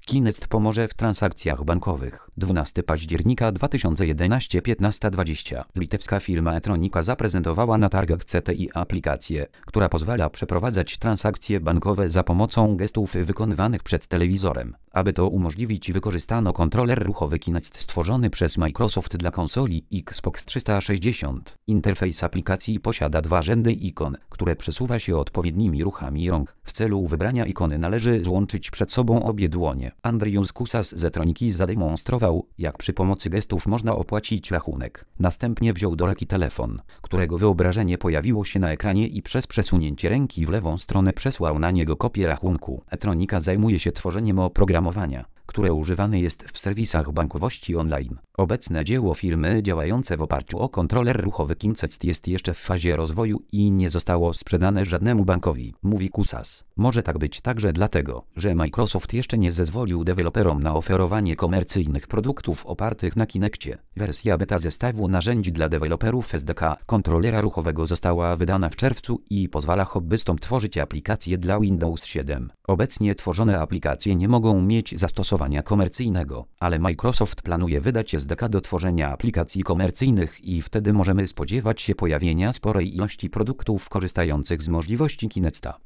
Kinect pomoże w transakcjach bankowych. 12 października 2011 15:20. Litewska firma e-Tronika zaprezentowała na targach CTI aplikację, która pozwala przeprowadzać transakcje bankowe za pomocą gestów wykonywanych przed telewizorem. Aby to umożliwić, wykorzystano kontroler ruchowy Kinect stworzony przez Microsoft dla konsoli Xbox 360. Interfejs aplikacji posiada dwa rzędy ikon, które przesuwa się odpowiednimi ruchami rąk. W celu wybrania ikony należy złączyć przed sobą obie dłonie. Andrius Kusas z e-Troniki zademonstrował, jak przy pomocy gestów można opłacić rachunek. Następnie wziął do ręki telefon, którego wyobrażenie pojawiło się na ekranie i przez przesunięcie ręki w lewą stronę przesłał na niego kopię rachunku. e-Tronika zajmuje się tworzeniem oprogramowania, które używane jest w serwisach bankowości online. Obecne dzieło firmy działające w oparciu o kontroler ruchowy Kinect jest jeszcze w fazie rozwoju i nie zostało sprzedane żadnemu bankowi, mówi Kusas. Może tak być także dlatego, że Microsoft jeszcze nie zezwolił deweloperom na oferowanie komercyjnych produktów opartych na Kinectie. Wersja beta zestawu narzędzi dla deweloperów SDK kontrolera ruchowego została wydana w czerwcu i pozwala hobbystom tworzyć aplikacje dla Windows 7. Obecnie tworzone aplikacje nie mogą mieć zastosowania komercyjnego, ale Microsoft planuje wydać SDK do tworzenia aplikacji komercyjnych i wtedy możemy spodziewać się pojawienia sporej ilości produktów korzystających z możliwości Kinecta.